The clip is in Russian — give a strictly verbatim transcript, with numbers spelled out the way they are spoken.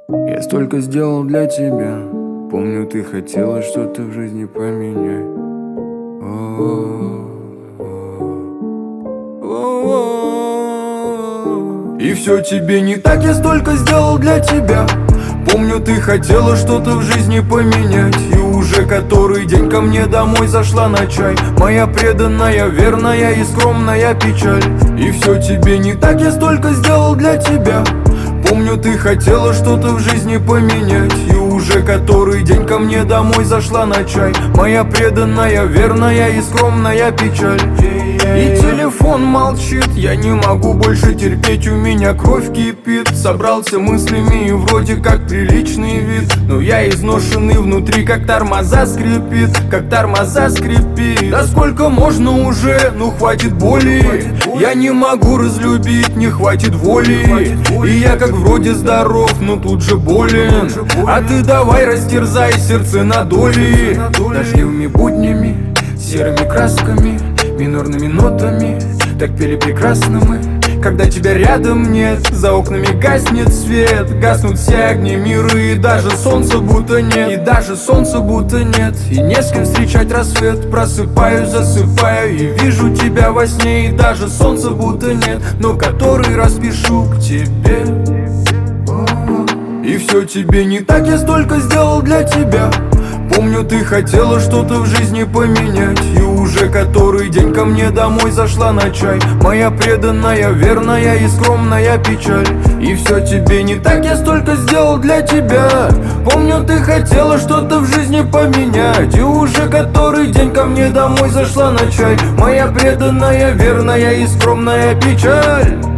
Я столько сделал для тебя. Помню, ты хотела что-то в жизни поменять. И все тебе не так, я столько сделал для тебя. Помню, ты хотела что-то в жизни поменять. И уже который день ко мне домой зашла на чай. Моя преданная, верная и скромная печаль. И все тебе не так, я столько сделал для тебя. Помню, ты хотела что-то в жизни поменять. И уже который день ко мне домой зашла на чай. Моя преданная, верная и скромная печаль. И телефон молчит, я не могу больше терпеть, у меня кровь кипит. Собрался мыслями и вроде как приличный вид, но я изношенный внутри, как тормоза скрипит, как тормоза скрипит. Да сколько можно уже, ну хватит боли. Я не могу разлюбить, не хватит воли. И я как вроде здоров, но тут же болен. А ты давай растерзай сердце на доли. Дождливыми буднями, серыми красками, минорными нотами, так пели прекрасно мы. Когда тебя рядом нет, за окнами гаснет свет. Гаснут все огни мира, и даже солнца будто нет. И даже солнца будто нет. И не с кем встречать рассвет. Просыпаюсь, засыпаю и вижу тебя во сне. И даже солнца будто нет, но который раз пишу к тебе. И все тебе не так, я столько сделал для тебя. Помню, ты хотела что-то в жизни поменять. И уже который день ко мне домой зашла на чай. Моя преданная, верная и скромная печаль. И все тебе не так, я столько сделал для тебя. Помню, ты хотела что-то в жизни поменять. И уже который день ко мне домой зашла на чай. Моя преданная, верная и скромная печаль.